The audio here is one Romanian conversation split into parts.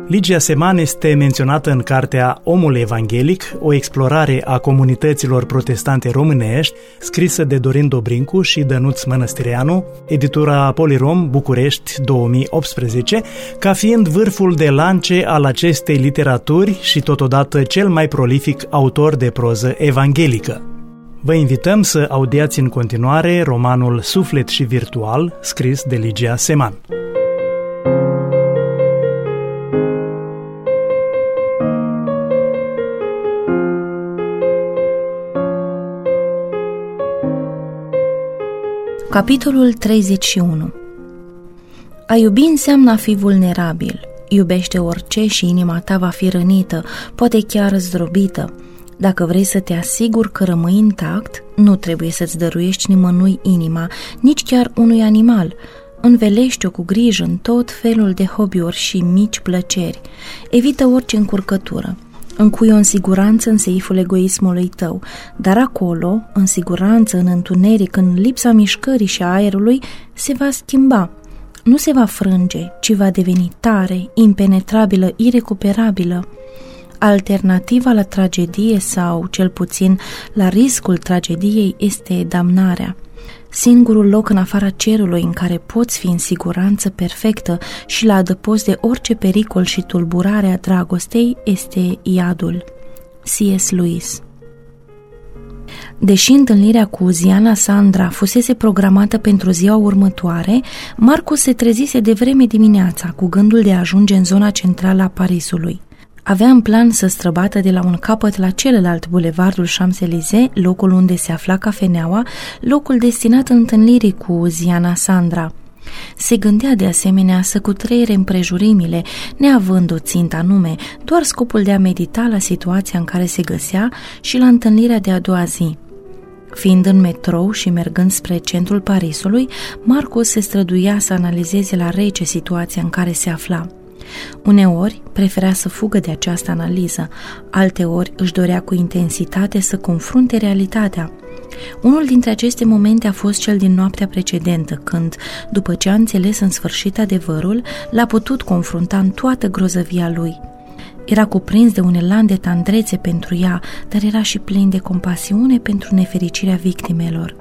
Ligia Seman este menționată în cartea Omul Evanghelic, o explorare a comunităților protestante românești, scrisă de Dorin Dobrincu și Dănuț Mănăstireanu, editura Polirom, București, 2018, ca fiind vârful de lance al acestei literaturi și totodată cel mai prolific autor de proză evanghelică. Vă invităm să audiați în continuare romanul Suflet și Virtual, scris de Ligia Seman. Capitolul 31. A iubi înseamnă a fi vulnerabil. Iubește orice și inima ta va fi rănită, poate chiar zdrobită. Dacă vrei să te asiguri că rămâi intact, nu trebuie să-ți dăruiești nimănui inima, nici chiar unui animal. Învelește-o cu grijă în tot felul de hobby-uri și mici plăceri. Evită orice încurcătură. Încui-o în siguranță în seiful egoismului tău, dar acolo, în siguranță, în întuneric, în lipsa mișcării și a aerului, se va schimba. Nu se va frânge, ci va deveni tare, impenetrabilă, irecuperabilă. Alternativa la tragedie sau, cel puțin, la riscul tragediei este damnarea. Singurul loc în afara cerului în care poți fi în siguranță perfectă și la adăpost de orice pericol și tulburare a dragostei este iadul. C.S. Lewis. Deși întâlnirea cu Ziana Sandra fusese programată pentru ziua următoare, Marcus se trezise devreme dimineața cu gândul de a ajunge în zona centrală a Parisului. Avea în plan să străbată de la un capăt la celălalt bulevardul Champs-Élysées, locul unde se afla cafeneaua, locul destinat întâlnirii cu Ziana Sandra. Se gândea de asemenea să cutreiere împrejurimile, neavând o țintă anume, doar scopul de a medita la situația în care se găsea și la întâlnirea de a doua zi. Fiind în metrou și mergând spre centrul Parisului, Marcus se străduia să analizeze la rece situația în care se afla. Uneori preferea să fugă de această analiză, alteori își dorea cu intensitate să confrunte realitatea. Unul dintre aceste momente a fost cel din noaptea precedentă, când, după ce a înțeles în sfârșit adevărul, l-a putut confrunta în toată grozăvia lui. Era cuprins de un elan de tandrețe pentru ea, dar era și plin de compasiune pentru nefericirea victimelor.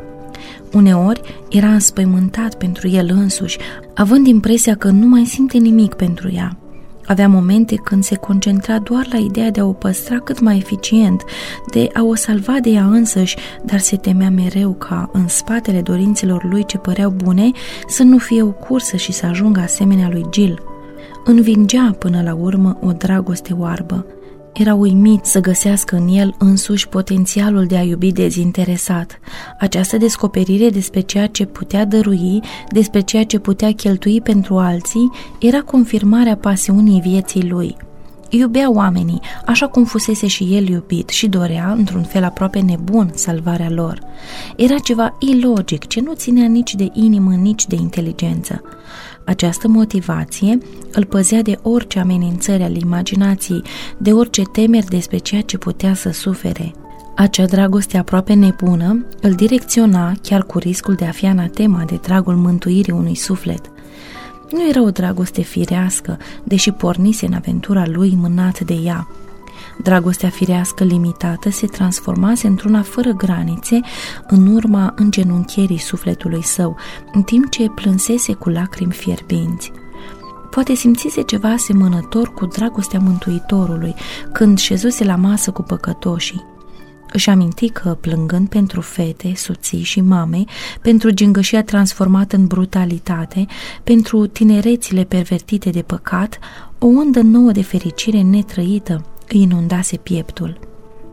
Uneori era înspăimântat pentru el însuși, având impresia că nu mai simte nimic pentru ea. Avea momente când se concentra doar la ideea de a o păstra cât mai eficient, de a o salva de ea însăși, dar se temea mereu ca, în spatele dorințelor lui ce păreau bune, să nu fie o cursă și să ajungă asemenea lui Jill. Învingea până la urmă o dragoste oarbă. Era uimit să găsească în el însuși potențialul de a iubi dezinteresat. Această descoperire despre ceea ce putea dărui, despre ceea ce putea cheltui pentru alții, era confirmarea pasiunii vieții lui. Iubea oamenii, așa cum fusese și el iubit, și dorea, într-un fel aproape nebun, salvarea lor. Era ceva ilogic, ce nu ținea nici de inimă, nici de inteligență. Această motivație îl păzea de orice amenințări ale imaginației, de orice temeri despre ceea ce putea să sufere. Acea dragoste aproape nebună îl direcționa chiar cu riscul de a fi anatema de dragul mântuirii unui suflet. Nu era o dragoste firească, deși pornise în aventura lui mânat de ea. Dragostea firească limitată se transformase într-una fără granițe în urma îngenunchierii sufletului său, în timp ce plânsese cu lacrimi fierbinți. Poate simțise ceva asemănător cu dragostea Mântuitorului, când șezuse la masă cu păcătoșii. Își aminti că, plângând pentru fete, soții și mame, pentru gingășia transformată în brutalitate, pentru tinerețile pervertite de păcat, o undă nouă de fericire netrăită îi inundase pieptul.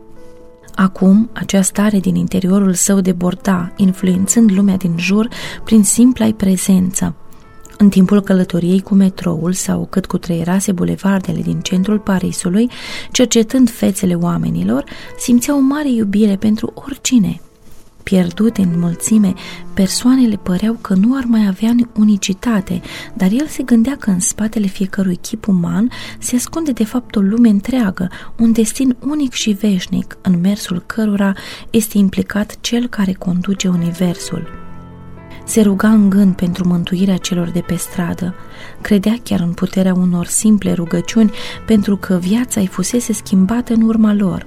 Acum, acea stare din interiorul său deborda, influențând lumea din jur prin simpla-i prezență. În timpul călătoriei cu metroul sau cât cutreierase bulevardele din centrul Parisului, cercetând fețele oamenilor, simțea o mare iubire pentru oricine. Pierdute în mulțime, persoanele păreau că nu ar mai avea unicitate, dar el se gândea că în spatele fiecărui chip uman se ascunde de fapt o lume întreagă, un destin unic și veșnic, în mersul cărora este implicat cel care conduce universul. Se ruga în gând pentru mântuirea celor de pe stradă. Credea chiar în puterea unor simple rugăciuni, pentru că viața îi fusese schimbată în urma lor.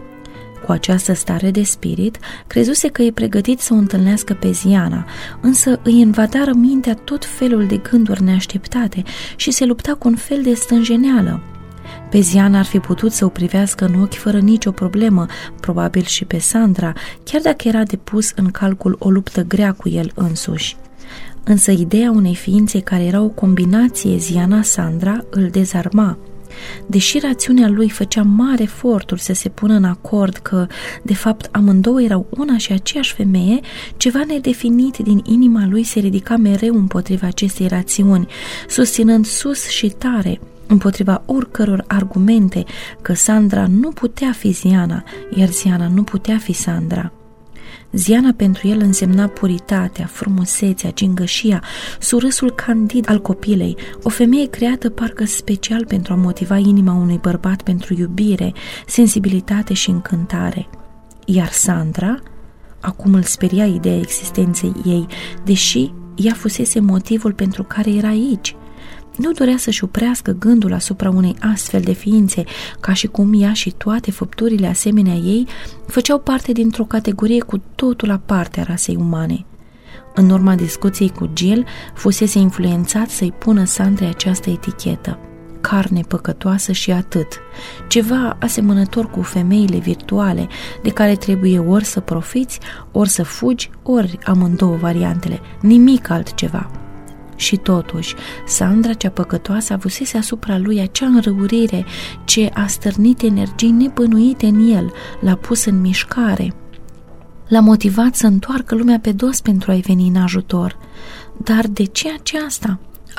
Cu această stare de spirit, crezuse că e pregătit să o întâlnească pe Ziana, însă îi invadară mintea tot felul de gânduri neașteptate și se lupta cu un fel de stânjeneală. Pe Ziana ar fi putut să o privească în ochi fără nicio problemă, probabil și pe Sandra, chiar dacă era de pus în calcul o luptă grea cu el însuși. Însă ideea unei ființe care era o combinație Ziana-Sandra îl dezarma. Deși rațiunea lui făcea mari eforturi să se pună în acord că, de fapt, amândouă erau una și aceeași femeie, ceva nedefinit din inima lui se ridica mereu împotriva acestei rațiuni, susținând sus și tare, împotriva oricăror argumente, că Sandra nu putea fi Ziana, iar Ziana nu putea fi Sandra. Ziana pentru el însemna puritatea, frumusețea, gingășia, surâsul candid al copilei, o femeie creată parcă special pentru a motiva inima unui bărbat pentru iubire, sensibilitate și încântare. Iar Sandra, acum îl speria ideea existenței ei, deși ea fusese motivul pentru care era aici. Nu dorea să-și oprească gândul asupra unei astfel de ființe, ca și cum ea și toate făpturile asemenea ei făceau parte dintr-o categorie cu totul aparte a rasei umane. În urma discuției cu Jill, fusese influențat să-i pună Sandrei această etichetă: carne păcătoasă și atât, ceva asemănător cu femeile virtuale, de care trebuie ori să profiți, ori să fugi, ori amândouă variantele, nimic altceva. Și totuși, Sandra cea păcătoasă avusese asupra lui acea înrăurire ce a stârnit energii nebănuite în el, l-a pus în mișcare, l-a motivat să întoarcă lumea pe dos pentru a-i veni în ajutor. Dar de ce aceasta?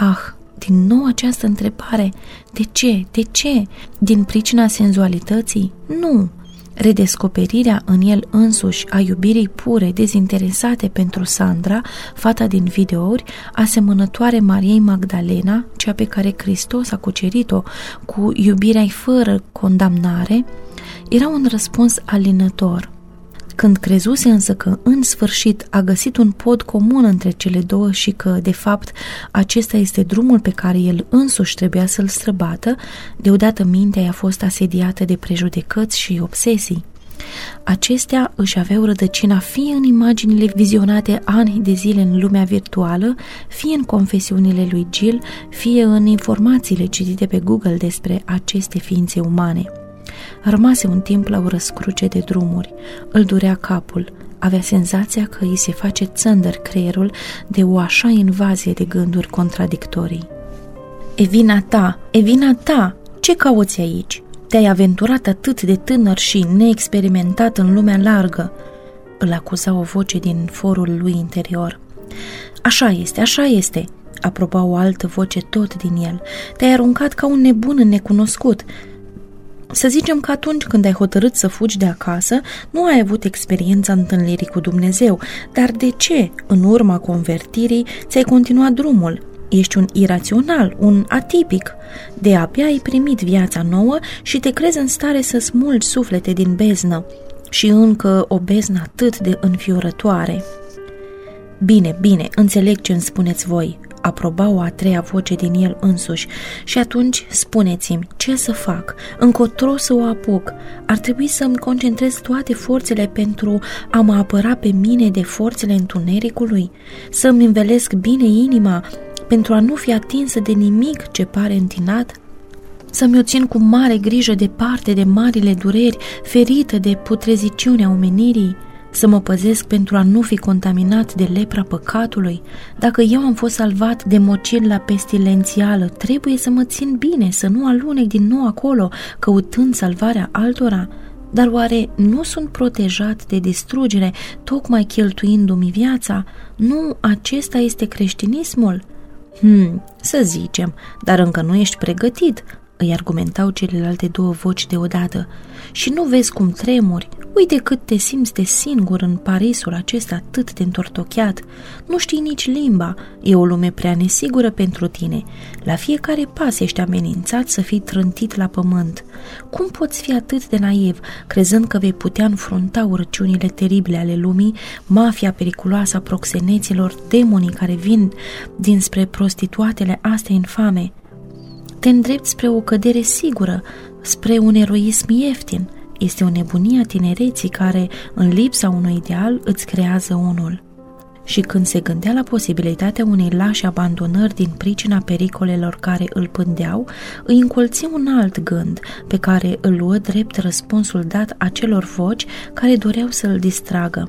Din nou această întrebare. De ce? De ce? Din pricina senzualității? Nu! Redescoperirea în el însuși a iubirii pure, dezinteresate pentru Sandra, fata din videouri, asemănătoare Mariei Magdalena, cea pe care Hristos a cucerit-o cu iubirea fără condamnare, era un răspuns alinător. Când crezuse însă că în sfârșit a găsit un pod comun între cele două și că, de fapt, acesta este drumul pe care el însuși trebuia să-l străbată, deodată mintea i-a fost asediată de prejudecăți și obsesii. Acestea își aveau rădăcina fie în imaginile vizionate ani de zile în lumea virtuală, fie în confesiunile lui Jill, fie în informațiile citite pe Google despre aceste ființe umane. Rămase un timp la o răscruce de drumuri. Îl durea capul. Avea senzația că îi se face țândăr creierul de o așa invazie de gânduri contradictorii. E vina ta! Ce cauți aici? Te-ai aventurat atât de tânăr și neexperimentat în lumea largă!" îl acuza o voce din forul lui interior. Așa este!" aproba o altă voce tot din el. Te-ai aruncat ca un nebun în necunoscut. Să zicem că atunci când ai hotărât să fugi de acasă, nu ai avut experiența întâlnirii cu Dumnezeu, dar de ce, în urma convertirii, ți-ai continuat drumul? Ești un irațional, un atipic. De-abia ai primit viața nouă și te crezi în stare să smulgi suflete din beznă. Și încă o beznă atât de înfiorătoare. Bine, înțeleg ce îmi spuneți voi, aproba o a treia voce din el însuși. Și atunci spuneți-mi, ce să fac? Încotro să o apuc? Ar trebui să-mi concentrez toate forțele pentru a mă apăra pe mine de forțele întunericului? Să-mi învelesc bine inima pentru a nu fi atinsă de nimic ce pare întinat? Să-mi o țin cu mare grijă departe de marile dureri, ferită de putreziciunea omenirii? Să mă păzesc pentru a nu fi contaminat de lepra păcatului? Dacă eu am fost salvat de mocirla pestilențială, trebuie să mă țin bine, să nu alunec din nou acolo, căutând salvarea altora? Dar oare nu sunt protejat de distrugere, tocmai cheltuindu-mi viața? Nu acesta este creștinismul? Să zicem, dar încă nu ești pregătit, îi argumentau celelalte două voci deodată. Și nu vezi cum tremuri? Uite cât te simți de singur în Parisul acesta atât de întortocheat. Nu știi nici limba, e o lume prea nesigură pentru tine. La fiecare pas ești amenințat să fii trântit la pământ. Cum poți fi atât de naiv, crezând că vei putea înfrunta urăciunile teribile ale lumii, mafia periculoasă a proxeneților, demonii care vin dinspre prostituatele astea infame? Te îndrepți spre o cădere sigură, spre un eroism ieftin. Este o nebunie a tinereții care, în lipsa unui ideal, îți creează unul. Și când se gândea la posibilitatea unei lași abandonări din pricina pericolelor care îl pândeau, îi încolți un alt gând, pe care îl luă drept răspunsul dat acelor voci care doreau să-l distragă.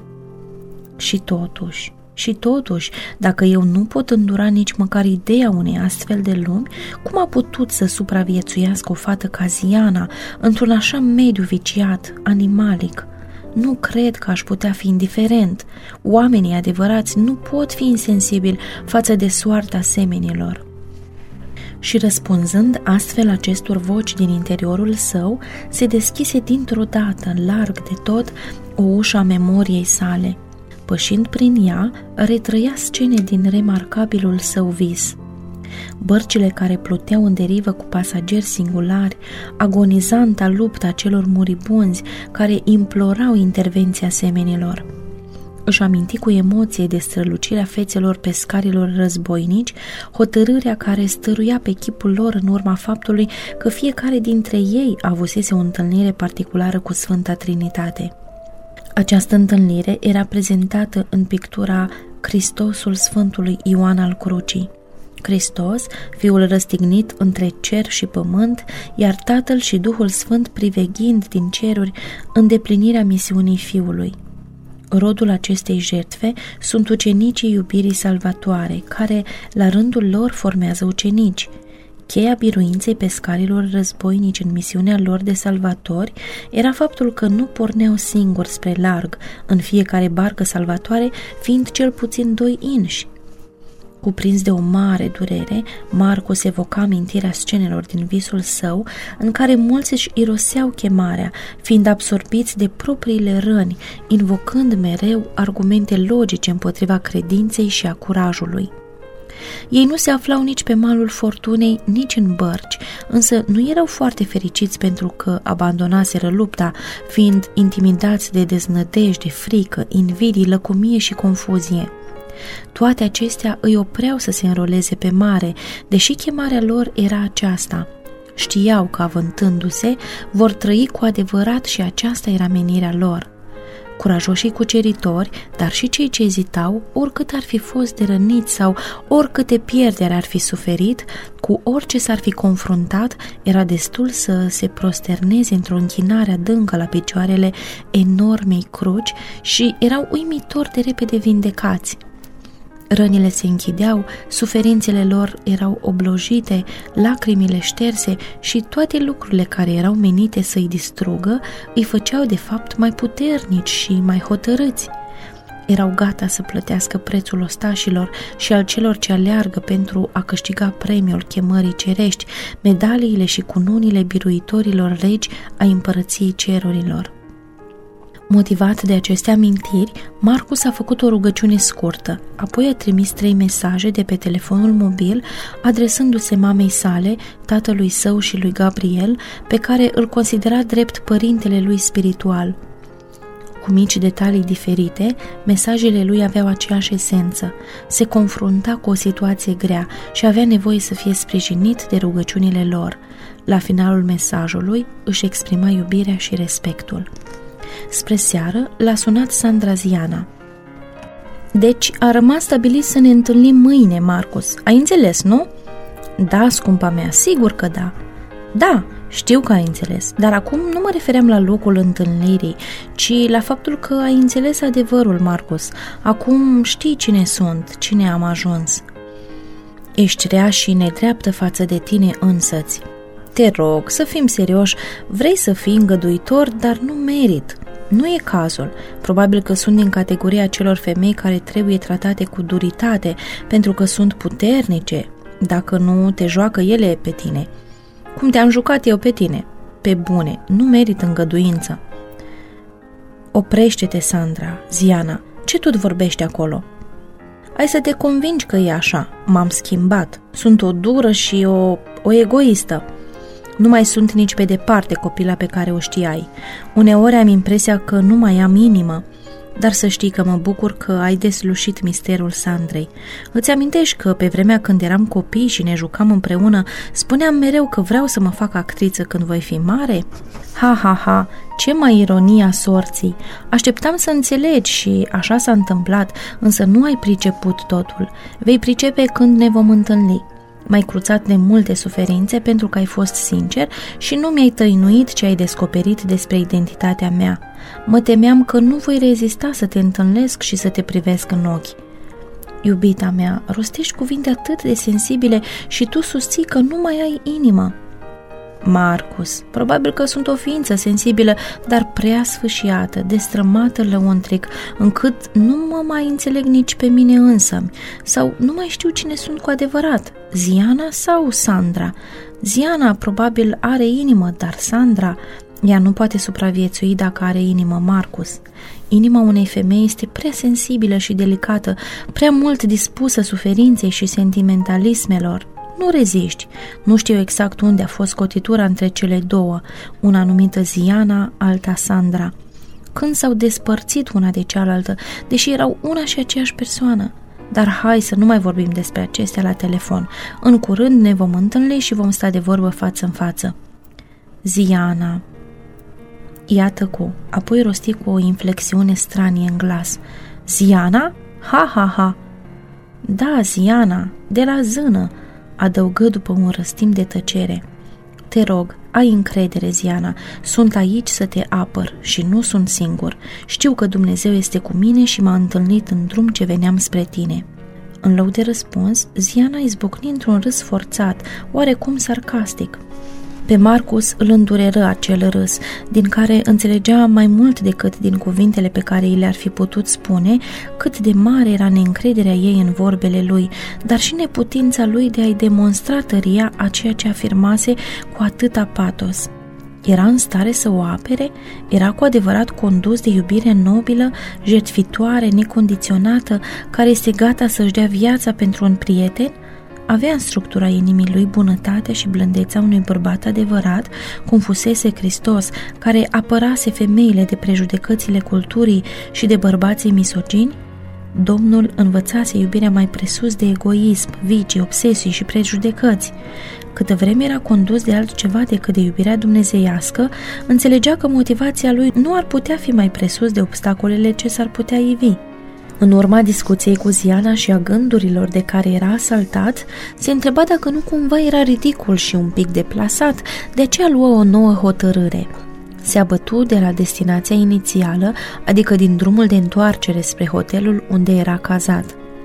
Și totuși, dacă eu nu pot îndura nici măcar ideea unei astfel de lumi, cum a putut să supraviețuiască o fată ca Ziana într-un așa mediu viciat, animalic? Nu cred că aș putea fi indiferent. Oamenii adevărați nu pot fi insensibili față de soarta semenilor. Și răspunzând astfel acestor voci din interiorul său, se deschise dintr-o dată, larg de tot, o ușă a memoriei sale. Pășind prin ea, retrăia scene din remarcabilul său vis. Bărcile care pluteau în derivă cu pasageri singulari, agonizanta lupta celor muribunzi care implorau intervenția semenilor. Își aminti cu emoție de strălucirea fețelor pescarilor războinici, hotărârea care stăruia pe chipul lor în urma faptului că fiecare dintre ei avusese o întâlnire particulară cu Sfânta Trinitate. Această întâlnire era prezentată în pictura Hristosul Sfântului Ioan al Crucii. Hristos, Fiul răstignit între cer și pământ, iar Tatăl și Duhul Sfânt priveghind din ceruri îndeplinirea misiunii Fiului. Rodul acestei jertfe sunt ucenicii iubirii salvatoare, care, la rândul lor, formează ucenici. Cheia biruinței pescarilor războinici în misiunea lor de salvatori era faptul că nu porneau singuri spre larg, în fiecare barcă salvatoare fiind cel puțin 2 inși. Cuprins de o mare durere, Marcus evoca amintirea scenelor din visul său, în care mulți își iroseau chemarea, fiind absorbiți de propriile răni, invocând mereu argumente logice împotriva credinței și a curajului. Ei nu se aflau nici pe malul fortunei, nici în bărci, însă nu erau foarte fericiți pentru că abandonaseră lupta, fiind intimidați de deznădejde, frică, invidii, lăcomie și confuzie. Toate acestea îi opreau să se înroleze pe mare, deși chemarea lor era aceasta. Știau că, avântându-se, vor trăi cu adevărat și aceasta era menirea lor. Curajoșii cuceritori, dar și cei ce ezitau, oricât ar fi fost de răniți sau oricâte pierderi ar fi suferit, cu orice s-ar fi confruntat, era destul să se prosterneze într-o închinare adâncă la picioarele enormei cruci și erau uimitor de repede vindecați. Rănile se închideau, suferințele lor erau oblojite, lacrimile șterse și toate lucrurile care erau menite să-i distrugă îi făceau de fapt mai puternici și mai hotărâți. Erau gata să plătească prețul ostașilor și al celor ce aleargă pentru a câștiga premiul chemării cerești, medaliile și cununile biruitorilor regi ai împărăției cerurilor. Motivat de aceste amintiri, Marcus a făcut o rugăciune scurtă, apoi a trimis 3 mesaje de pe telefonul mobil, adresându-se mamei sale, tatălui său și lui Gabriel, pe care îl considera drept părintele lui spiritual. Cu mici detalii diferite, mesajele lui aveau aceeași esență. Se confrunta cu o situație grea și avea nevoie să fie sprijinit de rugăciunile lor. La finalul mesajului își exprima iubirea și respectul. Spre seară l-a sunat Sandra Ziana. Deci a rămas stabilit să ne întâlnim mâine, Marcus. Ai înțeles, nu? Da, scumpa mea, sigur că da. Da, știu că ai înțeles, dar acum nu mă refeream la locul întâlnirii, ci la faptul că ai înțeles adevărul, Marcus. Acum știi cine sunt, cine am ajuns. Ești rea și nedreaptă față de tine însăți. Te rog, să fim serioși, vrei să fii îngăduitor, dar nu merit. Nu e cazul. Probabil că sunt din categoria celor femei care trebuie tratate cu duritate, pentru că sunt puternice, dacă nu te joacă ele pe tine. Cum te-am jucat eu pe tine? Pe bune, nu merit îngăduință. Oprește-te, Sandra, Ziana, ce tot vorbești acolo? Hai să te convingi că e așa, m-am schimbat, sunt o dură și o egoistă. Nu mai sunt nici pe departe copila pe care o știai. Uneori am impresia că nu mai am inimă, dar să știi că mă bucur că ai deslușit misterul Sandrei. Îți amintești că pe vremea când eram copii și ne jucam împreună, spuneam mereu că vreau să mă fac actriță când voi fi mare? Ha, ha, ha, ce mai ironia sorții! Așteptam să înțelegi și așa s-a întâmplat, însă nu ai priceput totul. Vei pricepe când ne vom întâlni. M-ai cruțat de multe suferințe pentru că ai fost sincer și nu mi-ai tăinuit ce ai descoperit despre identitatea mea. Mă temeam că nu voi rezista să te întâlnesc și să te privesc în ochi. Iubita mea, rostești cuvinte atât de sensibile și tu susții că nu mai ai inimă. Marcus, probabil că sunt o ființă sensibilă, dar prea sfâșiată, destrămată lăuntric, încât nu mă mai înțeleg nici pe mine însămi, sau nu mai știu cine sunt cu adevărat, Ziana sau Sandra. Ziana probabil are inimă, dar Sandra, ea nu poate supraviețui dacă are inimă, Marcus. Inima unei femei este prea sensibilă și delicată, prea mult dispusă suferinței și sentimentalismelor. Nu reziști. Nu știu exact unde a fost cotitura între cele două, una numită Ziana, alta Sandra. Când s-au despărțit una de cealaltă, deși erau una și aceeași persoană. Dar hai să nu mai vorbim despre acestea la telefon. În curând ne vom întâlni și vom sta de vorbă față în față. Ziana. Ea tăcu, apoi rosti cu o inflexiune stranie în glas. Ziana? Ha, ha, ha. Da, Ziana, de la zână, adăugă după un răstim de tăcere. Te rog, ai încredere, Ziana, sunt aici să te apăr și nu sunt singur. Știu că Dumnezeu este cu mine și m-a întâlnit în drum ce veneam spre tine. În loc de răspuns, Ziana izbucni într-un râs forțat, oarecum sarcastic. Pe Marcus îl îndureră acel râs, din care înțelegea mai mult decât din cuvintele pe care i le-ar fi putut spune, cât de mare era neîncrederea ei în vorbele lui, dar și neputința lui de a-i demonstra tăria a ceea ce afirmase cu atâta patos. Era în stare să o apere? Era cu adevărat condus de iubire nobilă, jertfitoare, necondiționată, care este gata să-și dea viața pentru un prieten? Avea în structura inimii lui bunătatea și blândețea unui bărbat adevărat, cum fusese Hristos, care apărase femeile de prejudecățile culturii și de bărbații misogini? Domnul învățase iubirea mai presus de egoism, vicii, obsesii și prejudecăți. Câtă vreme era condus de altceva decât de iubirea dumnezeiască, înțelegea că motivația lui nu ar putea fi mai presus de obstacolele ce s-ar putea ivi. În urma discuției cu Ziana și a gândurilor de care era asaltat, se întreba dacă nu cumva era ridicol și un pic deplasat, de aceea luă o nouă hotărâre. Se abătu de la destinația inițială, adică din drumul de întoarcere spre hotelul unde era cazat.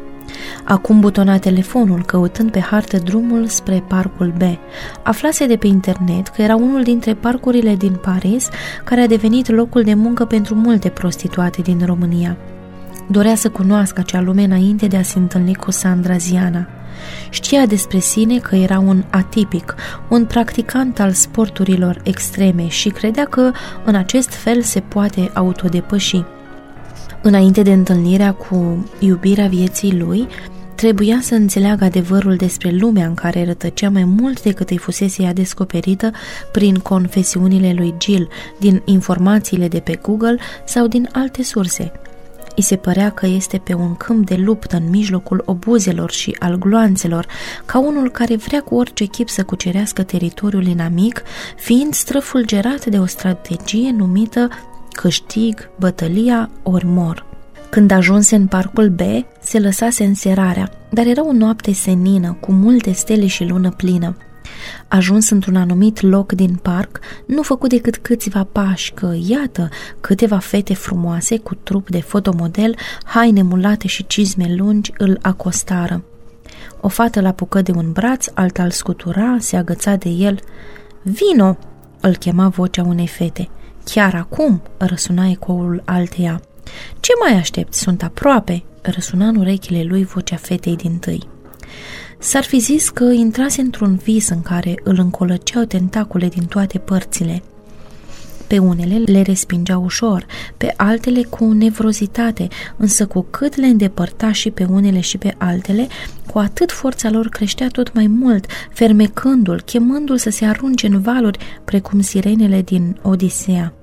Acum butona telefonul, căutând pe hartă drumul spre Parcul B. Aflase de pe internet că era unul dintre parcurile din Paris, care a devenit locul de muncă pentru multe prostituate din România. Dorea să cunoască acea lume înainte de a se întâlni cu Sandra Ziana. Știa despre sine că era un atipic, un practicant al sporturilor extreme și credea că în acest fel se poate autodepăși. Înainte de întâlnirea cu iubirea vieții lui, trebuia să înțeleagă adevărul despre lumea în care rătăcea mai mult decât îi fusese ea descoperită prin confesiunile lui Jill, din informațiile de pe Google sau din alte surse. I se părea că este pe un câmp de luptă în mijlocul obuzelor și al gloanțelor, ca unul care vrea cu orice chip să cucerească teritoriul inamic, fiind străfulgerat de o strategie numită câștig, bătălia ori mor. Când ajunse în Parcul B, se lăsase înserarea, dar era o noapte senină, cu multe stele și lună plină. Ajuns într-un anumit loc din parc, nu făcu decât câțiva pași că, iată, câteva fete frumoase cu trup de fotomodel, haine mulate și cizme lungi îl acostară. O fată l-apucă de un braț, alta îl scutura, se agăța de el. Vino! Îl chema vocea unei fete. Chiar acum? Răsuna ecoul alteia. Ce mai aștepți? Sunt aproape! Răsuna în urechile lui vocea fetei dintâi. S-ar fi zis că intrase într-un vis în care îl încolăceau tentacule din toate părțile. Pe unele le respingea ușor, pe altele cu nevrozitate, însă cu cât le îndepărta și pe unele și pe altele, cu atât forța lor creștea tot mai mult, fermecându-l, chemându-l să se arunce în valuri, precum sirenele din Odiseea.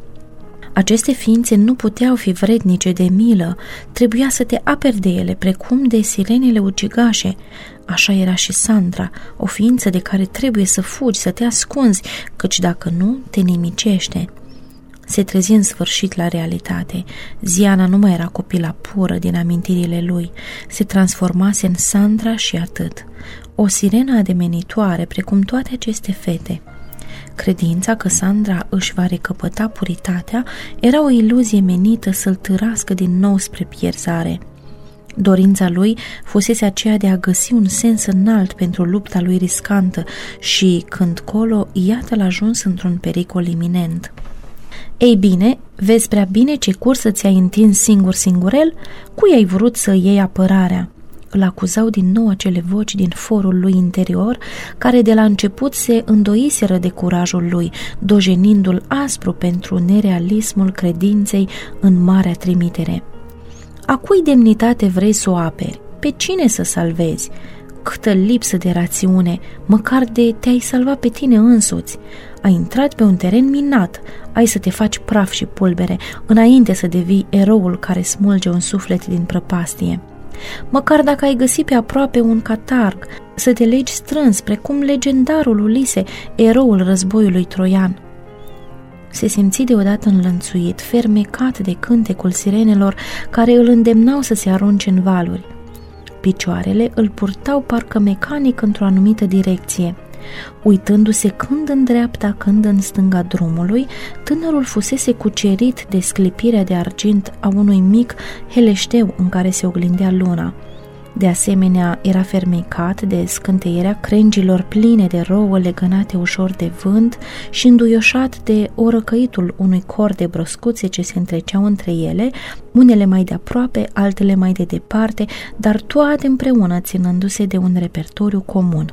Aceste ființe nu puteau fi vrednice de milă, trebuia să te aperi de ele, precum de sirenele ucigașe. Așa era și Sandra, o ființă de care trebuie să fugi, să te ascunzi, căci dacă nu, te nimicește. Se trezi în sfârșit la realitate. Ziana nu mai era copila pură din amintirile lui, se transformase în Sandra și atât. O sirenă ademenitoare, precum toate aceste fete. Credința că Sandra își va recăpăta puritatea era o iluzie menită să-l târască din nou spre pierzare. Dorința lui fusese aceea de a găsi un sens înalt pentru lupta lui riscantă și, când colo, iată l-a ajuns într-un pericol iminent. Ei bine, vezi prea bine ce cursă ți-ai întins singur-singurel? Cui ai vrut să iei apărarea? Îl acuzau din nou acele voci din forul lui interior, care de la început se îndoiseră de curajul lui, dojenindu-l aspru pentru nerealismul credinței în marea trimitere. A cui demnitate vrei să o aperi? Pe cine să salvezi? Câtă lipsă de rațiune, măcar de te-ai salvat pe tine însuți. Ai intrat pe un teren minat, ai să te faci praf și pulbere, înainte să devii eroul care smulge un suflet din prăpastie. Măcar dacă ai găsit pe aproape un catarg, să te legi strâns, precum legendarul Ulise, eroul războiului troian. Se simți deodată înlănțuit, fermecat de cântecul sirenelor care îl îndemnau să se arunce în valuri. Picioarele îl purtau parcă mecanic într-o anumită direcție. Uitându-se când în dreapta, când în stânga drumului, tânărul fusese cucerit de sclipirea de argint a unui mic heleșteu în care se oglindea luna. De asemenea, era fermecat de scânteierea crengilor pline de rouă legănate ușor de vânt și înduioșat de orăcăitul unui cor de broscuțe ce se întreceau între ele, unele mai de aproape, altele mai de departe, dar toate împreună ținându-se de un repertoriu comun.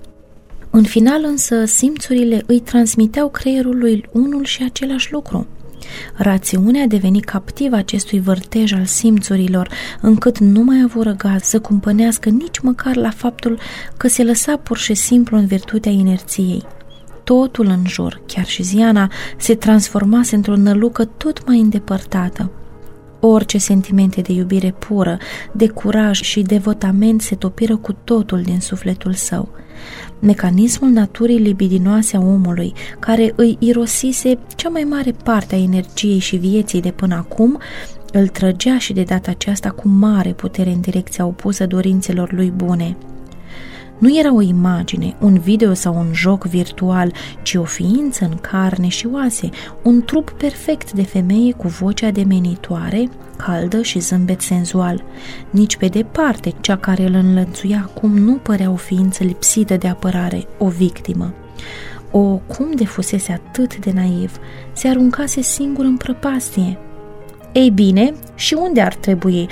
În final însă, simțurile îi transmiteau creierului unul și același lucru. Rațiunea deveni captivă acestui vârtej al simțurilor, încât nu mai avu răgaz să cumpănească nici măcar la faptul că se lăsa pur și simplu în virtutea inerției. Totul în jur, chiar și Ziana, se transformase într-o nălucă tot mai îndepărtată. Orice sentimente de iubire pură, de curaj și devotament se topiră cu totul din sufletul său. Mecanismul naturii libidinoase a omului, care îi irosise cea mai mare parte a energiei și vieții de până acum, îl trăgea și de data aceasta cu mare putere în direcția opusă dorințelor lui bune. Nu era o imagine, un video sau un joc virtual, ci o ființă în carne și oase, un trup perfect de femeie cu voce ademenitoare, caldă și zâmbet senzual. Nici pe departe cea care îl înlănțuia acum nu părea o ființă lipsită de apărare, o victimă. Cum de fusese atât de naiv, se aruncase singur în prăpastie. Ei bine, și unde ar trebui?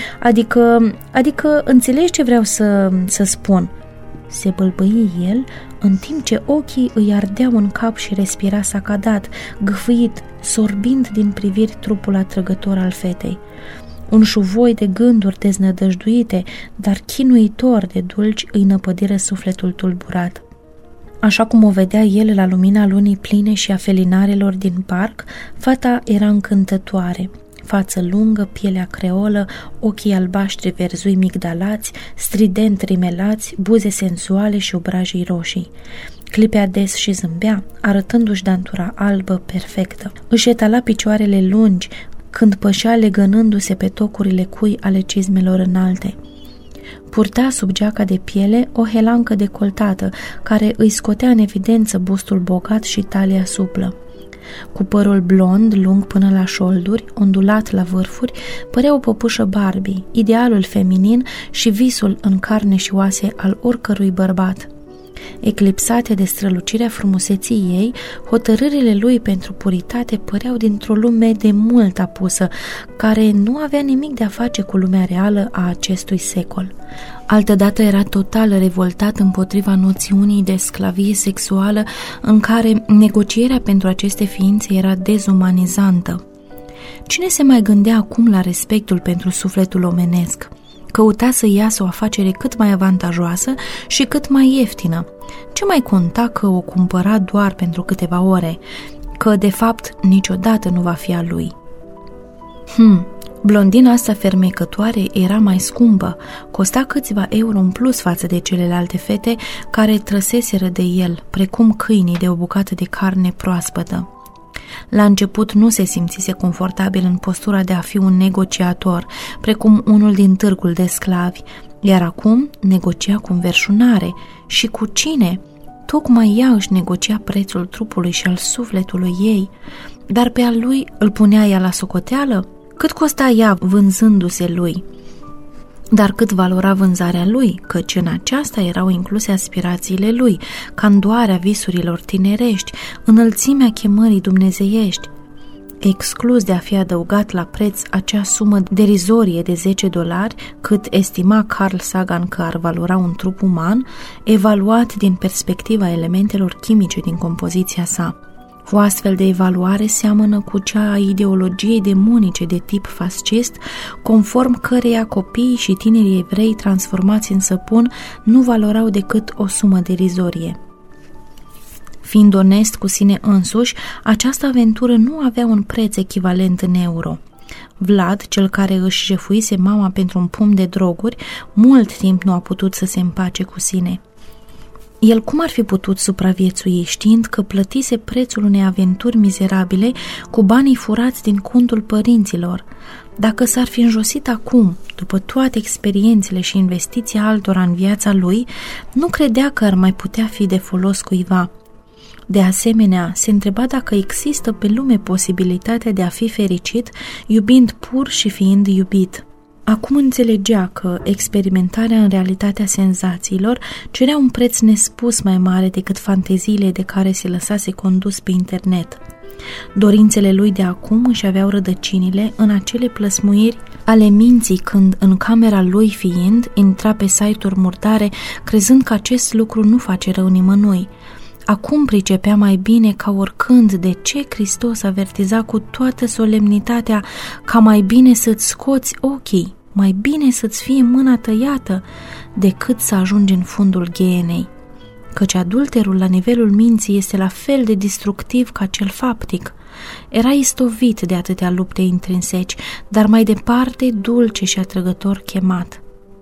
Adică înțelegi ce vreau să spun? Se bâlbâi el, în timp ce ochii îi ardeau în cap și respira sacadat, gâfâit, sorbind din priviri trupul atrăgător al fetei. Un șuvoi de gânduri deznădăjduite, dar chinuitor de dulci, îi năpădiră sufletul tulburat. Așa cum o vedea el la lumina lunii pline și a felinarelor din parc, fata era încântătoare. Față lungă, pielea creolă, ochii albaștri verzui migdalați, strident rimelați, buze sensuale și obrajii roșii. Clipea des și zâmbea, arătându-și dantura albă perfectă. Își etala picioarele lungi, când pășea legănându-se pe tocurile cui ale cizmelor înalte. Purta sub geaca de piele o helancă decoltată, care îi scotea în evidență bustul bogat și talia suplă. Cu părul blond, lung până la șolduri, ondulat la vârfuri, părea o păpușă Barbie, idealul feminin și visul în carne și oase al oricărui bărbat. Eclipsate de strălucirea frumuseții ei, hotărârile lui pentru puritate păreau dintr-o lume de mult apusă, care nu avea nimic de a face cu lumea reală a acestui secol. Altădată era total revoltat împotriva noțiunii de sclavie sexuală, în care negocierea pentru aceste ființe era dezumanizantă. Cine se mai gândea acum la respectul pentru sufletul omenesc? Căuta să iasă o afacere cât mai avantajoasă și cât mai ieftină. Ce mai conta că o cumpăra doar pentru câteva ore, că de fapt niciodată nu va fi a lui? Blondina asta fermecătoare era mai scumpă, costa câțiva euro în plus față de celelalte fete care trăseseră de el, precum câinii de o bucată de carne proaspătă. La început nu se simțise confortabil în postura de a fi un negociator, precum unul din târgul de sclavi, iar acum negocia cu înverșunare. Și cu cine? Tocmai ea își negocia prețul trupului și al sufletului ei, dar pe al lui îl punea ea la socoteală? Cât costa ea vânzându-se lui? Dar cât valora vânzarea lui, căci în aceasta erau incluse aspirațiile lui, candoarea visurilor tinerești, înălțimea chemării dumnezeiești. Exclus de a fi adăugat la preț acea sumă derizorie de $10, cât estima Carl Sagan că ar valora un trup uman, evaluat din perspectiva elementelor chimice din compoziția sa. O astfel de evaluare seamănă cu cea a ideologiei demonice de tip fascist, conform căreia copiii și tinerii evrei transformați în săpun nu valorau decât o sumă derizorie. Fiind onest cu sine însuși, această aventură nu avea un preț echivalent în euro. Vlad, cel care își jefuise mama pentru un pumn de droguri, mult timp nu a putut să se împace cu sine. El cum ar fi putut supraviețui știind că plătise prețul unei aventuri mizerabile cu banii furați din contul părinților? Dacă s-ar fi înjosit acum, după toate experiențele și investiția altora în viața lui, nu credea că ar mai putea fi de folos cuiva. De asemenea, se întreba dacă există pe lume posibilitatea de a fi fericit iubind pur și fiind iubit. Acum înțelegea că experimentarea în realitatea senzațiilor cerea un preț nespus mai mare decât fanteziile de care se lăsase condus pe internet. Dorințele lui de acum își aveau rădăcinile în acele plăsmuiri ale minții când, în camera lui fiind, intra pe site-uri murdare, crezând că acest lucru nu face rău nimănui. Acum pricepea mai bine ca oricând de ce Hristos avertiza cu toată solemnitatea ca mai bine să-ți scoți ochii, mai bine să-ți fie mâna tăiată, decât să ajungi în fundul ghienei. Căci adulterul la nivelul minții este la fel de destructiv ca cel faptic. Era istovit de atâtea lupte intrinseci, dar mai departe dulce și atrăgător chemat.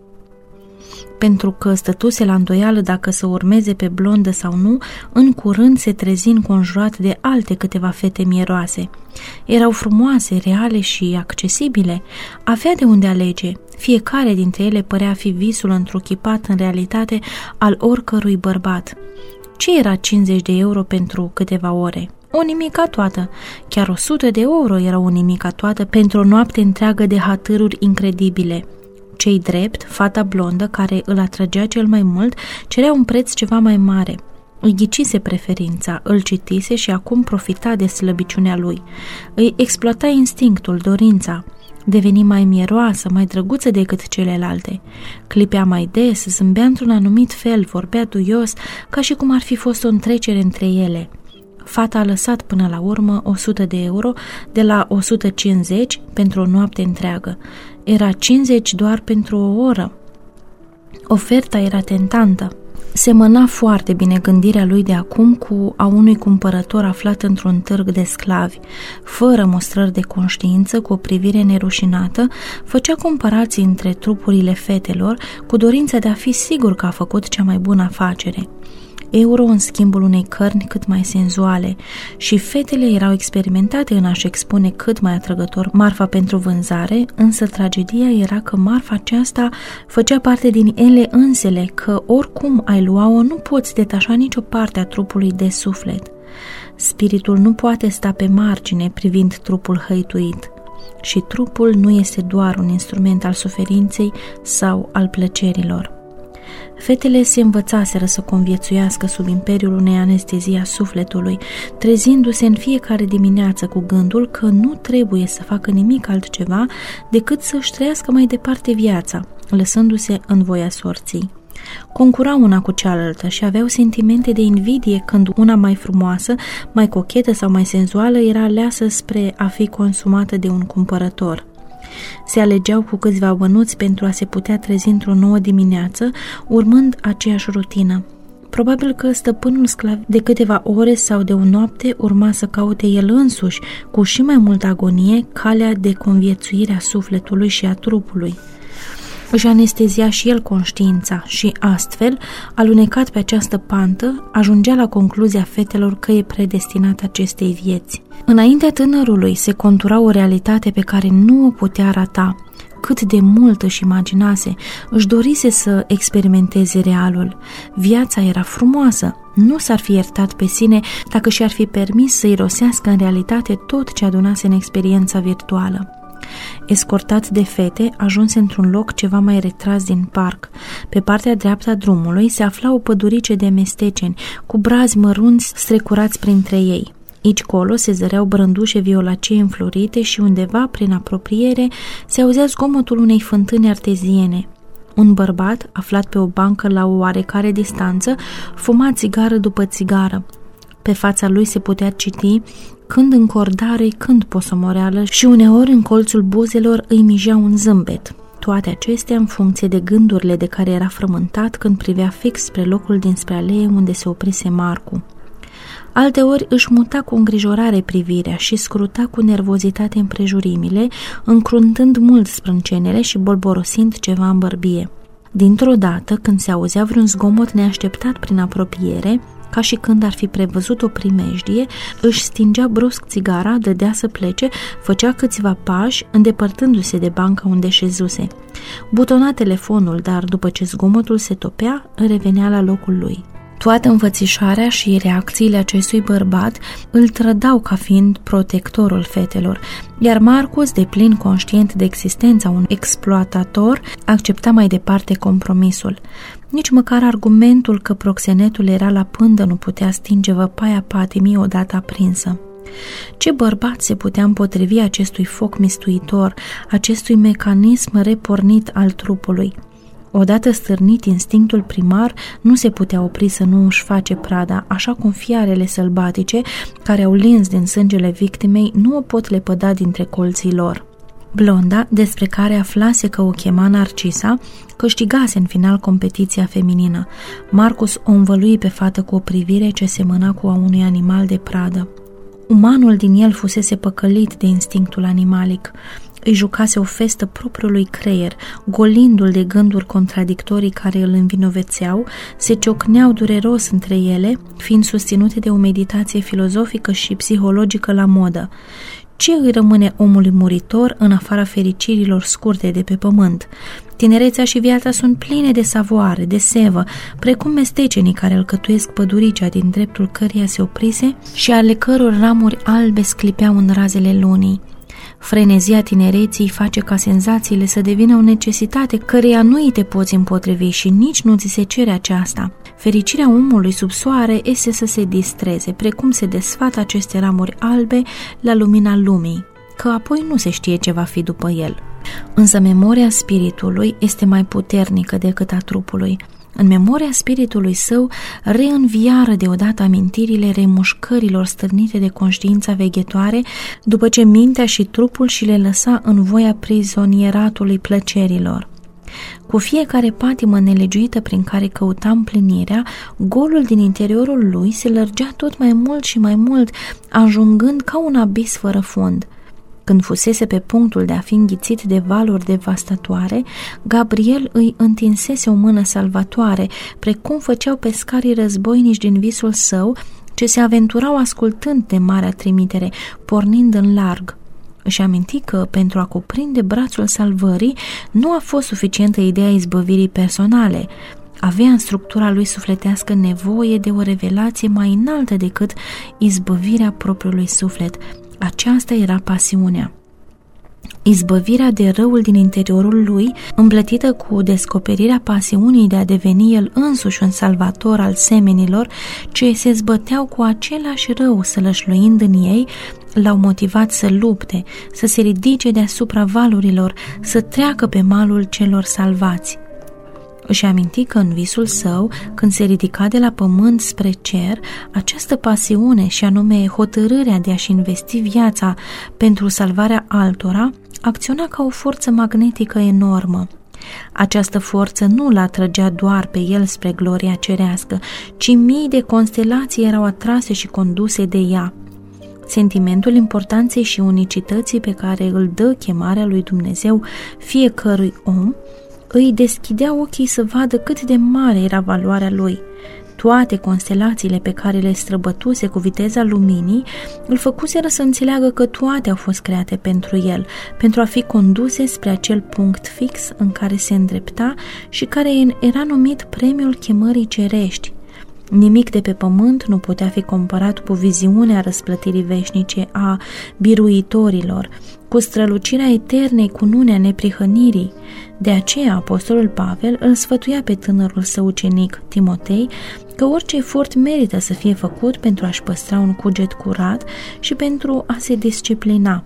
Pentru că stătuse la îndoială dacă să urmeze pe blondă sau nu, în curând se trezi înconjurat de alte câteva fete mieroase. Erau frumoase, reale și accesibile. Avea de unde alege. Fiecare dintre ele părea fi visul întruchipat în realitate al oricărui bărbat. Ce era 50 de euro pentru câteva ore? O nimica toată. Chiar 100 de euro era o nimica toată pentru o noapte întreagă de hatâruri incredibile. Cei drept, fata blondă care îl atrăgea cel mai mult, cerea un preț ceva mai mare. Îi ghicise preferința, îl citise și acum profita de slăbiciunea lui. Îi exploata instinctul, dorința. Deveni mai mieroasă, mai drăguță decât celelalte. Clipea mai des, zâmbea într-un anumit fel, vorbea duios, ca și cum ar fi fost o întrecere între ele. Fata a lăsat până la urmă 100 de euro de la 150 pentru o noapte întreagă. Era 50 doar pentru o oră. Oferta era tentantă. Semăna foarte bine gândirea lui de acum cu a unui cumpărător aflat într-un târg de sclavi. Fără mostrări de conștiință, cu o privire nerușinată, făcea comparații între trupurile fetelor cu dorința de a fi sigur că a făcut cea mai bună afacere. Euro în schimbul unei cărni cât mai senzuale, și fetele erau experimentate în a-și expune cât mai atrăgător marfa pentru vânzare, însă tragedia era că marfa aceasta făcea parte din ele însele, că oricum ai lua-o nu poți detașa nicio parte a trupului de suflet. Spiritul nu poate sta pe margine privind trupul hăituit. Și trupul nu este doar un instrument al suferinței sau al plăcerilor. Fetele se învățaseră să conviețuiască sub imperiul unei anestezii a sufletului, trezindu-se în fiecare dimineață cu gândul că nu trebuie să facă nimic altceva decât să își trăiască mai departe viața, lăsându-se în voia sorții. Concurau una cu cealaltă și aveau sentimente de invidie când una mai frumoasă, mai cochetă sau mai senzuală era aleasă spre a fi consumată de un cumpărător. Se alegeau cu câțiva bănuți pentru a se putea trezi într-o nouă dimineață, urmând aceeași rutină. Probabil că stăpânul sclav de câteva ore sau de o noapte urma să caute el însuși, cu și mai multă agonie, calea de conviețuire a sufletului și a trupului. Își anestezia și el conștiința și, astfel, alunecat pe această pantă, ajungea la concluzia fetelor că e predestinat acestei vieți. Înaintea tânărului se contura o realitate pe care nu o putea rata. Cât de mult își imaginase, își dorise să experimenteze realul. Viața era frumoasă, nu s-ar fi iertat pe sine dacă și-ar fi permis să irosească în realitate tot ce adunase în experiența virtuală. Escortat de fete, ajunse într-un loc ceva mai retras din parc. Pe partea dreaptă a drumului se afla o pădurice de mesteceni, cu brazi mărunți strecurați printre ei. Aici colo se zăreau brândușe violacee înflorite și undeva, prin apropiere, se auzea zgomotul unei fântâni arteziene. Un bărbat, aflat pe o bancă la o oarecare distanță, fuma țigară după țigară. Pe fața lui se putea citi când încordare, când posomoreală și uneori în colțul buzelor îi mijea un zâmbet. Toate acestea în funcție de gândurile de care era frământat când privea fix spre locul dinspre alee unde se oprise Marcu. Alteori își muta cu îngrijorare privirea și scruta cu nervozitate împrejurimile, încruntând mult sprâncenele și bolborosind ceva în bărbie. Dintr-o dată, când se auzea vreun zgomot neașteptat prin apropiere, ca și când ar fi prevăzut o primejdie, își stingea brusc țigara, dădea să plece, făcea câțiva pași, îndepărtându-se de banca unde șezuse. Butona telefonul, dar după ce zgomotul se topea, revenea la locul lui. Toată înfățișarea și reacțiile acestui bărbat îl trădau ca fiind protectorul fetelor, iar Marcus, de plin conștient de existența unui exploatator, accepta mai departe compromisul. Nici măcar argumentul că proxenetul era la pândă nu putea stinge văpaia patimii odată aprinsă. Ce bărbat se putea împotrivi acestui foc mistuitor, acestui mecanism repornit al trupului? Odată stârnit instinctul primar, nu se putea opri să nu își face prada, așa cum fiarele sălbatice, care au lins din sângele victimei, nu o pot lepăda dintre colții lor. Blonda, despre care aflase că o chema Narcisa, câștigase în final competiția feminină. Marcus o învălui pe fată cu o privire ce semăna cu a unui animal de pradă. Umanul din el fusese păcălit de instinctul animalic. Îi jucase o festă propriului creier, golindu-l de gânduri contradictorii care îl învinovețeau, se ciocneau dureros între ele, fiind susținute de o meditație filozofică și psihologică la modă. Ce îi rămâne omului muritor în afara fericirilor scurte de pe pământ? Tinerețea și viața sunt pline de savoare, de sevă, precum mestecenii care alcătuiesc păduricea din dreptul căreia se oprise și ale căror ramuri albe sclipeau în razele lunii. Frenezia tinereții face ca senzațiile să devină o necesitate căreia nu îi te poți împotrivi și nici nu ți se cere aceasta. Fericirea omului sub soare este să se distreze, precum se desfată aceste ramuri albe la lumina lumii, că apoi nu se știe ce va fi după el. Însă memoria spiritului este mai puternică decât a trupului. În memoria spiritului său reînviară deodată amintirile remușcărilor stârnite de conștiința veghetoare, după ce mintea și trupul și le lăsa în voia prizonieratului plăcerilor. Cu fiecare patimă nelegiuită prin care căuta împlinirea, golul din interiorul lui se lărgea tot mai mult și mai mult, ajungând ca un abis fără fund. Când fusese pe punctul de a fi înghițit de valuri devastatoare, Gabriel îi întinsese o mână salvatoare, precum făceau pescarii războinici din visul său, ce se aventurau ascultând de marea trimitere, pornind în larg. Își aminti că, pentru a cuprinde brațul salvării, nu a fost suficientă ideea izbăvirii personale. Avea în structura lui sufletească nevoie de o revelație mai înaltă decât izbăvirea propriului suflet. Aceasta era pasiunea. Izbăvirea de răul din interiorul lui, împletită cu descoperirea pasiunii de a deveni el însuși un salvator al semenilor ce se zbăteau cu același rău sălășluind în ei, l-au motivat să lupte, să se ridice deasupra valurilor, să treacă pe malul celor salvați. Își aminti că în visul său, când se ridica de la pământ spre cer, această pasiune, și anume hotărârea de a-și investi viața pentru salvarea altora, acționa ca o forță magnetică enormă. Această forță nu l atrăgea doar pe el spre gloria cerească, ci mii de constelații erau atrase și conduse de ea. Sentimentul importanței și unicității pe care îl dă chemarea lui Dumnezeu fiecărui om îi deschidea ochii să vadă cât de mare era valoarea lui. Toate constelațiile pe care le străbătuse cu viteza luminii îl făcuseră să înțeleagă că toate au fost create pentru el, pentru a fi conduse spre acel punct fix în care se îndrepta și care era numit premiul chemării cerești. Nimic de pe pământ nu putea fi comparat cu viziunea răsplătirii veșnice a biruitorilor, cu strălucirea eternei cunune a neprihănirii. De aceea apostolul Pavel îl sfătuia pe tânărul său ucenic, Timotei, că orice efort merită să fie făcut pentru a-și păstra un cuget curat și pentru a se disciplina.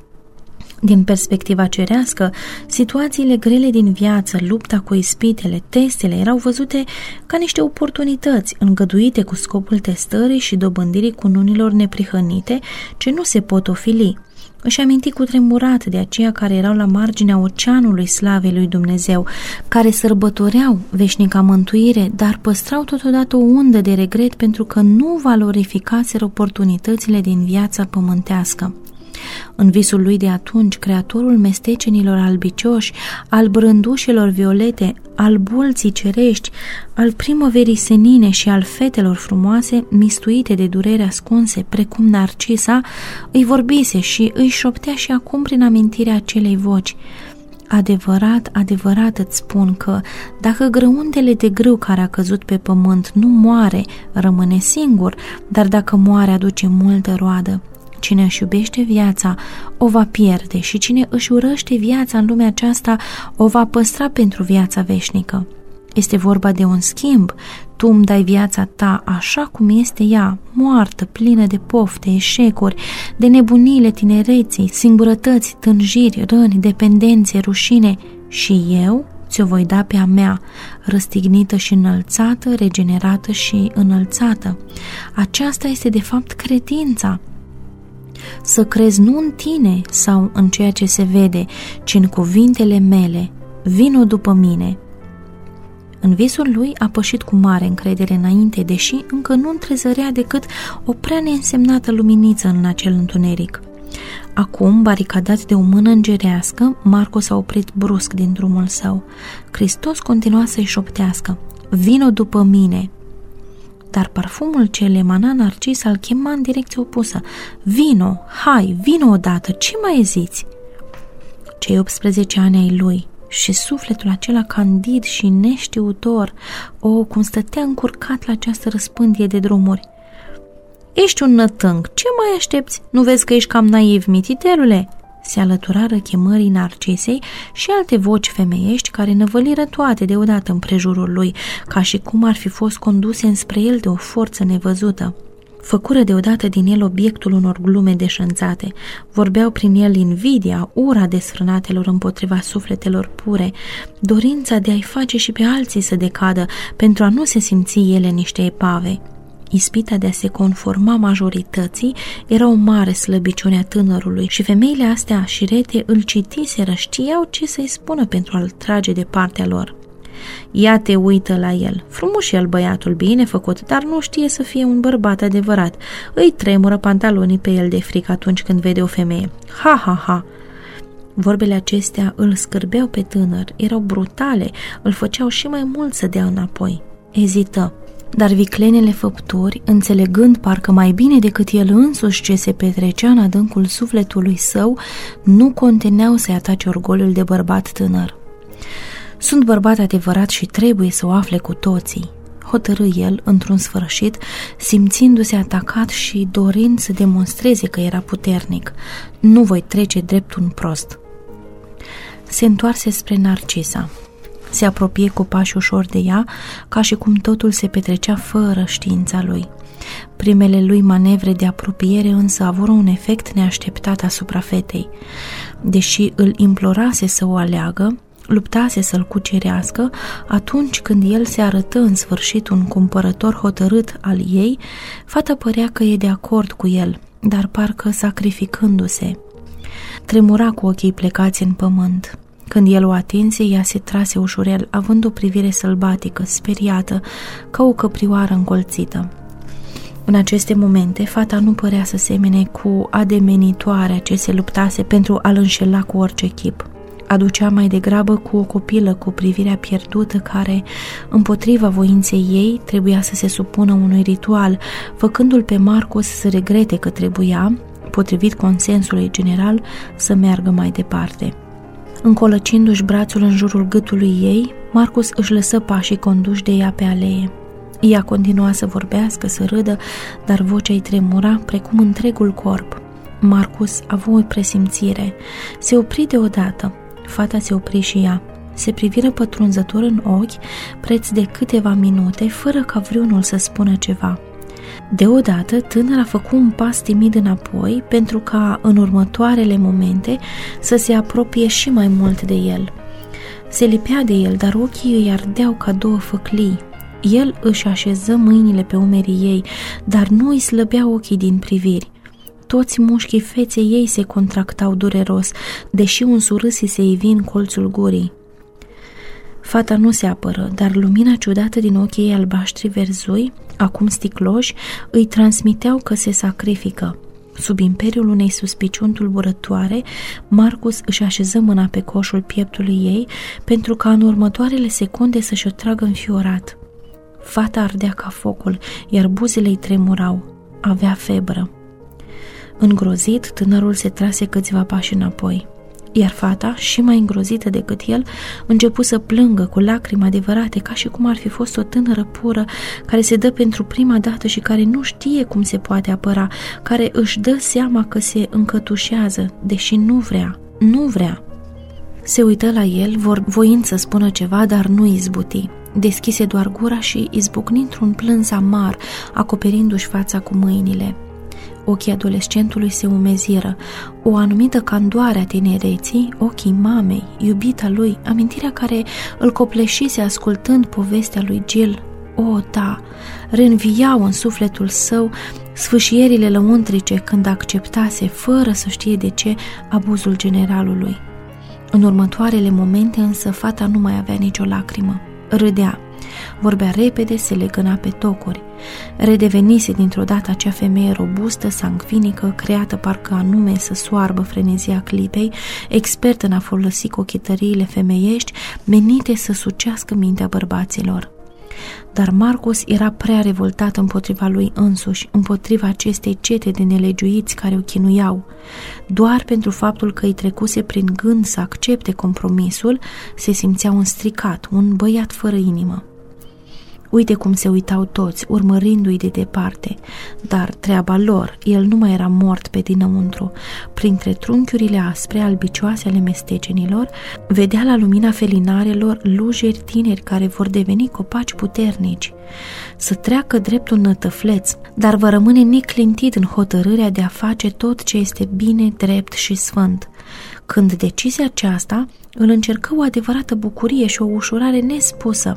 Din perspectiva cerească, situațiile grele din viață, lupta cu ispitele, testele erau văzute ca niște oportunități îngăduite cu scopul testării și dobândirii cununilor neprihănite ce nu se pot ofili. Își aminti cutremurat de aceia care erau la marginea oceanului slavei lui Dumnezeu, care sărbătoreau veșnica mântuire, dar păstrau totodată o undă de regret pentru că nu valorificaseră oportunitățile din viața pământească. În visul lui de atunci, creatorul mestecenilor albicioși, al brândușelor violete, al bulții cerești, al primăverii senine și al fetelor frumoase, mistuite de durere ascunse, precum Narcisa, îi vorbise și îi șoptea și acum prin amintirea acelei voci: adevărat, adevărat îți spun că, dacă grăuntele de grâu care a căzut pe pământ nu moare, rămâne singur, dar dacă moare, aduce multă roadă. Cine își iubește viața, o va pierde, și cine își urăște viața în lumea aceasta, o va păstra pentru viața veșnică. Este vorba de un schimb. Tu îmi dai viața ta așa cum este ea, moartă, plină de pofte, eșecuri, de nebuniile tinereții, singurătăți, tânjiri, răni, dependențe, rușine, și eu ți-o voi da pe a mea, răstignită și înălțată, regenerată și înălțată. Aceasta este de fapt credința. Să crezi nu în tine sau în ceea ce se vede, ci în cuvintele mele: vino după mine. În visul lui a pășit cu mare încredere înainte, deși încă nu întrezărea decât o prea neînsemnată luminiță în acel întuneric. Acum, baricadat de o mână îngerească, Marco s-a oprit brusc din drumul său. Hristos continua să-i șoptească: vino după mine. Dar parfumul ce le emana Narcis îl chema în direcția opusă: vino, hai, vino odată, ce mai eziți? Cei 18 ani ai lui și sufletul acela candid și neștiutor, cum stătea încurcat la această răspândie de drumuri. Ești un nătâng, ce mai aștepți? Nu vezi că ești cam naiv, mititelule? Se alăturară chemării Narcisei și alte voci femeiești care năvăliră toate deodată împrejurul lui, ca și cum ar fi fost conduse înspre el de o forță nevăzută. Făcură deodată din el obiectul unor glume deșanțate. Vorbeau prin el invidia, ura desfrânatelor împotriva sufletelor pure, dorința de a-i face și pe alții să decadă, pentru a nu se simți ele niște epave. Ispita de a se conforma majorității era o mare slăbiciune a tânărului și femeile astea șirete îl citiseră, știau ce să-i spună pentru a-l trage de partea lor. Ia te uită la el, frumos el băiatul, bine făcut, dar nu știe să fie un bărbat adevărat. Îi tremură pantalonii pe el de frică atunci când vede o femeie. Ha, ha, ha! Vorbele acestea îl scârbeau pe tânăr, erau brutale, îl făceau și mai mult să dea înapoi. Ezită. Dar viclenele făpturi, înțelegând parcă mai bine decât el însuși ce se petrecea în adâncul sufletului său, nu conteneau să-i atace orgoliul de bărbat tânăr. Sunt bărbat adevărat și trebuie să o afle cu toții, hotărâ el într-un sfârșit, simțindu-se atacat și dorind să demonstreze că era puternic. Nu voi trece drept un prost. Se întoarse spre Narcisa. Se apropie cu pași ușor de ea, ca și cum totul se petrecea fără știința lui. Primele lui manevre de apropiere însă avură un efect neașteptat asupra fetei. Deși îl implorase să o aleagă, luptase să-l cucerească, atunci când el se arătă în sfârșit un cumpărător hotărât al ei, fata părea că e de acord cu el, dar parcă sacrificându-se. Tremura cu ochii plecați în pământ. Când el o atinse, ea se trase ușurel, având o privire sălbatică, speriată, ca o căprioară încolțită. În aceste momente, fata nu părea să semene cu ademenitoarea ce se luptase pentru a-l înșela cu orice chip. Aducea mai degrabă cu o copilă cu privirea pierdută care, împotriva voinței ei, trebuia să se supună unui ritual, făcându-l pe Marcus să regrete că trebuia, potrivit consensului general, să meargă mai departe. Încolăcindu-și brațul în jurul gâtului ei, Marcus își lăsă pașii conduși de ea pe alee. Ea continua să vorbească, să râdă, dar vocea îi tremura precum întregul corp. Marcus a avut o presimțire. Se opri deodată. Fata se opri și ea. Se priviră pătrunzător în ochi, preț de câteva minute, fără ca vreunul să spună ceva. Deodată, tânăra făcu un pas timid înapoi, pentru ca, în următoarele momente, să se apropie și mai mult de el. Se lipea de el, dar ochii îi ardeau ca două făclii. El își așeză mâinile pe umerii ei, dar nu îi slăbea ochii din priviri. Toți mușchii feței ei se contractau dureros, deși un surâs îi se ivi în colțul gurii. Fata nu se apără, dar lumina ciudată din ochii ei albaștri verzui, acum sticloși, îi transmiteau că se sacrifică. Sub imperiul unei suspiciuni tulburătoare, Marcus își așeză mâna pe coșul pieptului ei, pentru ca în următoarele secunde să-și o tragă înfiorat. Fata ardea ca focul, iar buzele îi tremurau. Avea febră. Îngrozit, tânărul se trase câțiva pași înapoi, iar fata, și mai îngrozită decât el, începu să plângă cu lacrimi adevărate, ca și cum ar fi fost o tânără pură care se dă pentru prima dată și care nu știe cum se poate apăra, care își dă seama că se încătușează, deși nu vrea. Se uită la el, voind să spună ceva, dar nu izbuti. Deschise doar gura și izbucni într-un plâns amar, acoperindu-și fața cu mâinile. Ochii adolescentului se umeziră. O anumită candoare a tinereții, ochii mamei, iubita lui, amintirea care îl copleșise ascultând povestea lui Jill, da, reînviau în sufletul său sfâșierile lăuntrice când acceptase, fără să știe de ce, abuzul generalului. În următoarele momente însă fata nu mai avea nicio lacrimă. Râdea. Vorbea repede, se legăna pe tocuri. Redevenise dintr-o dată acea femeie robustă, sangvinică, creată parcă anume să soarbă frenezia clipei, expertă în a folosi cochităriile femeiești, menite să sucească mintea bărbaților. Dar Marcus era prea revoltat împotriva lui însuși, împotriva acestei cete de nelegiuiți care o chinuiau. Doar pentru faptul că îi trecuse prin gând să accepte compromisul, se simțea un stricat, un băiat fără inimă. Uite cum se uitau toți, urmărindu-i de departe, dar treaba lor, el nu mai era mort pe dinăuntru. Printre trunchiurile aspre, albicioase ale mestecenilor, vedea la lumina felinarelor lujeri tineri care vor deveni copaci puternici. Să treacă drept un nătăfleț, dar va rămâne neclintit în hotărârea de a face tot ce este bine, drept și sfânt. Când decise aceasta, îl încercă o adevărată bucurie și o ușurare nespusă.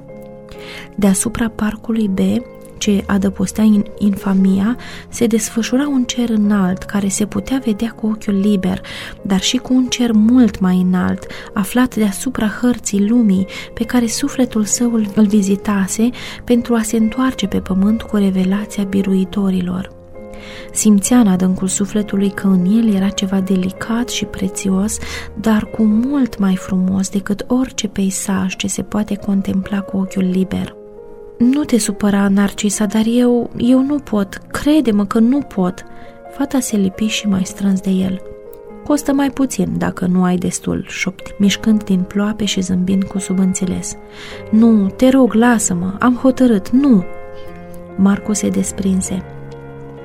Deasupra parcului B, ce adăpostea infamia, se desfășura un cer înalt care se putea vedea cu ochiul liber, dar și cu un cer mult mai înalt, aflat deasupra hărții lumii, pe care sufletul său îl vizitase pentru a se întoarce pe pământ cu revelația biruitorilor. Simțea în adâncul sufletului că în el era ceva delicat și prețios, dar cu mult mai frumos decât orice peisaj ce se poate contempla cu ochiul liber. Nu te supăra, Narcisa, dar eu nu pot, crede-mă că nu pot. Fata se lipi și mai strâns de el. Costă mai puțin dacă nu ai destul, șopti, mișcând din ploape și zâmbind cu subînțeles. Nu, te rog, lasă-mă, am hotărât, nu. Marcus se desprinse.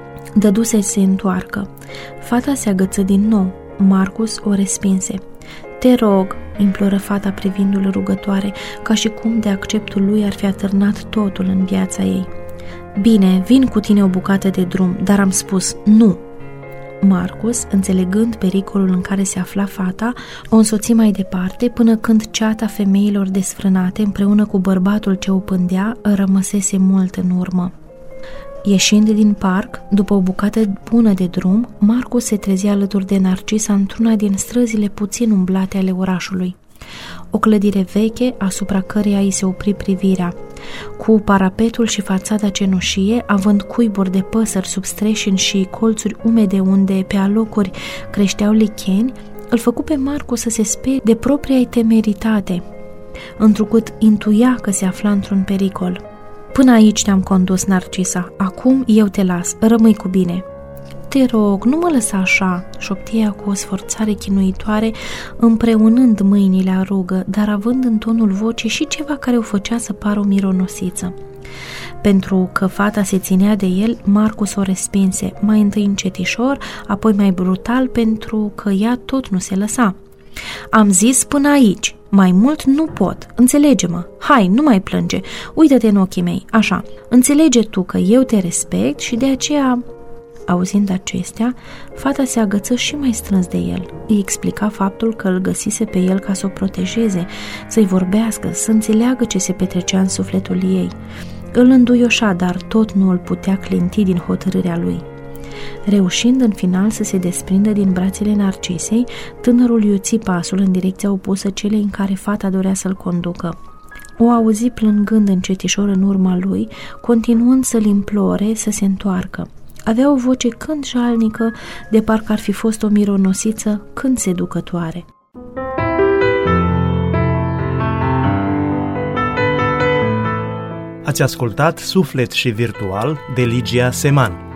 Dăduse să se întoarcă. Fata se agăță din nou. Marcus o respinse. Te rog, imploră fata privindu-l rugătoare, ca și cum de acceptul lui ar fi atârnat totul în viața ei. Bine, vin cu tine o bucată de drum, dar am spus nu. Marcus, înțelegând pericolul în care se afla fata, o însoți mai departe până când ceata femeilor desfrânate împreună cu bărbatul ce o pândea rămăsese mult în urmă. Ieșind din parc, după o bucată bună de drum, Marcus se trezi alături de Narcisa într-una din străzile puțin umblate ale orașului. O clădire veche, asupra căreia îi se opri privirea. Cu parapetul și fațada cenușie, având cuiburi de păsări sub streșini și colțuri umede unde pe alocuri creșteau licheni, îl făcu pe Marcus să se sperie de propria-i temeritate, întrucât intuia că se afla într-un pericol. Până aici te-am condus, Narcisa, acum eu te las, rămâi cu bine. Te rog, nu mă lăsa așa, șopti ea cu o sforțare chinuitoare, împreunând mâinile a rugă, dar având în tonul vocii și ceva care o făcea să pară o mironosiță. Pentru că fata se ținea de el, Marcus o respinse, mai întâi încetișor, apoi mai brutal, pentru că ea tot nu se lăsa. Am zis până aici, mai mult nu pot, înțelege-mă, hai, nu mai plânge, uită-te în ochii mei, așa, înțelege tu că eu te respect și de aceea... Auzind acestea, fata se agăță și mai strâns de el. Îi explica faptul că îl găsise pe el ca să o protejeze, să-i vorbească, să înțeleagă ce se petrecea în sufletul ei. Îl înduioșa, dar tot nu îl putea clinti din hotărârea lui. Reușind în final să se desprindă din brațele Narcisei, tânărul iuți pasul în direcția opusă celei în care fata dorea să-l conducă. O auzi plângând încetișor în urma lui, continuând să-l implore să se întoarcă. Avea o voce când jalnică, de parcă ar fi fost o mironosiță când seducătoare. Ați ascultat Suflet și Virtual de Ligia Seman.